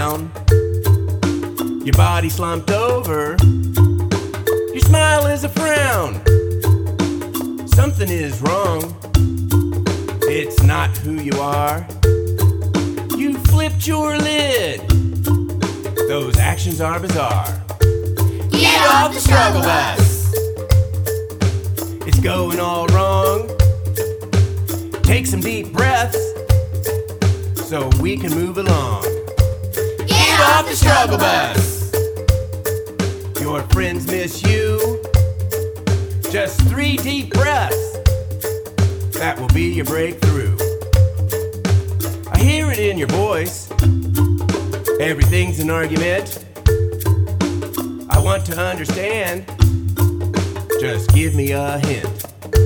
down, your body slumped over, your smile is a frown. Something is wrong, it's not who you are. You flipped your lid, those actions are bizarre. Get off the struggle bus. It's going all wrong. Take some deep breaths so we can move along. Get off the struggle bus. Your friends miss you. Just 3 deep breaths, that will be your breakthrough. I hear it in your voice, everything's an argument. I want to understand, just give me a hint.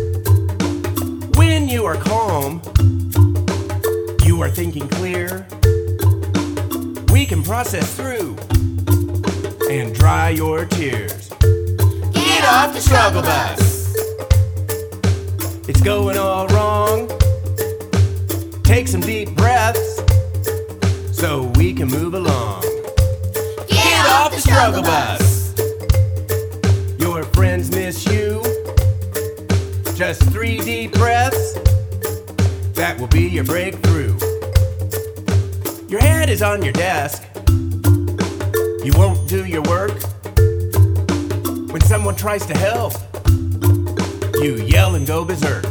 When you are calm, you are thinking clear. We can process through and dry your tears. Get off the struggle bus. It's going all wrong. Take some deep breaths so we can move along. Get off the struggle bus. Your friends miss you. Just 3 deep breaths, that will be your breakthrough. Your head is on your desk. You won't do your work. When someone tries to help, you yell and go berserk.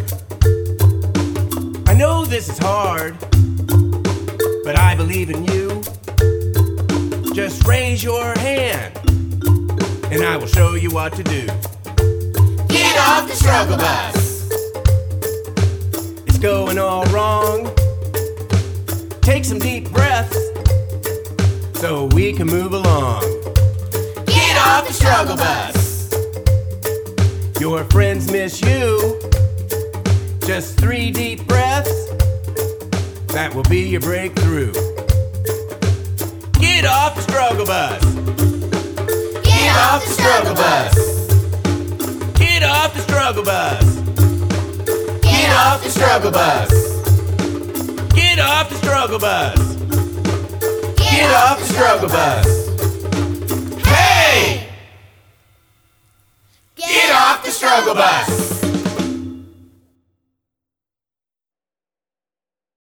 I know this is hard, but I believe in you. Just raise your hand, and I will show you what to do. Get off the struggle bus. It's going all wrong. Take some deep breaths so we can move along. Get off the struggle bus. Your friends miss you. Just 3 deep breaths, that will be your breakthrough. Get off the struggle bus. Get off the struggle bus. Get off the struggle bus. Get off the struggle bus. Get off the struggle bus. Get off the struggle bus. Hey! Get off the struggle bus.